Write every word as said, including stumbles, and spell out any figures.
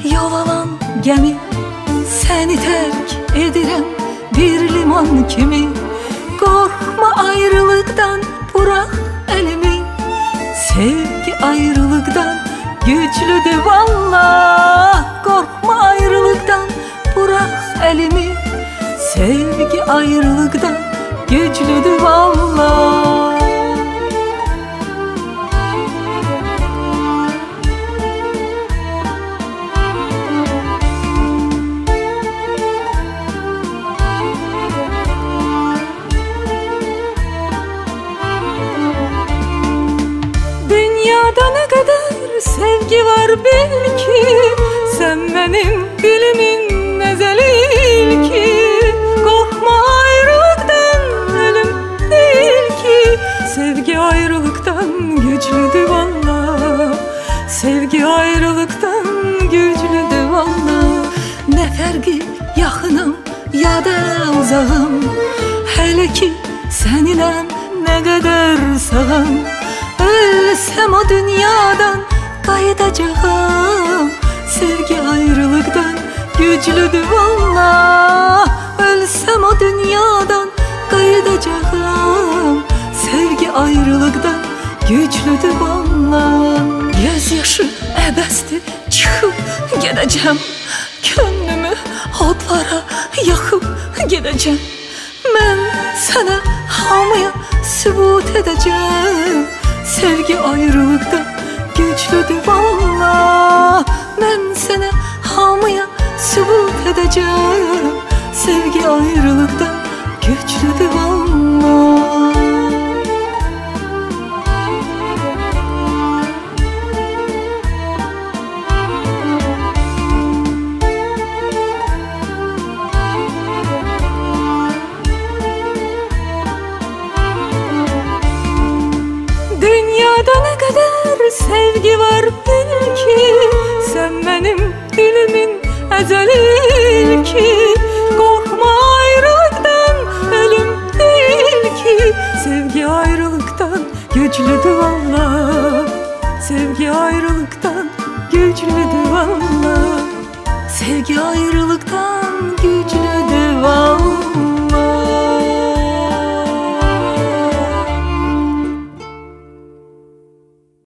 yol alan gemi. Seni terk edirəm bir liman kimi. Korkma ayrılıktan, bırak elimi. Sevgi ayrılıktan güçlüdür valla. Korkma ayrılıktan, bırak elimi. Sevgi ayrılıktan güçlüdür valla. Dünyada ne kadar sevgi var bil ki. Sen benim dilimin ezeli ilki. Korkma ayrılıktan, ölüm değil ki. Sevgi ayrılıktan güçlüdür valla. Sevgi ayrılıktan güçlüdür valla. Ne ferqi yaxınım ya da uzağım. Hele ki seninle ne kadar sağım. Ölsem o dünyadan kayıdacağım. Sevgi ayrılıktan güçlüdür valla. Ölsem o dünyadan kayıdacağım. Sevgi ayrılıktan güçlüdür valla. Gözyaşı əbəsdir, çıxıb gedəcəm. Könlümü odlara yaxıb gedəcəm. Mən sənə hamıya sübut edəcəm. Sevgi ayrılıktan güçlüdür valla. Ben sana hamıya sübut edeceğim. Sevgi ayrılıktan güçlüdür valla. Dünyada ne kadar sevgi var bil ki. Sen benim dilimin ezeli ilki. Korkma ayrılıktan, ölüm değil ki. Sevgi ayrılıktan güçlüdür valla. Sevgi ayrılıktan güçlüdür valla. Sevgi ayrılıktan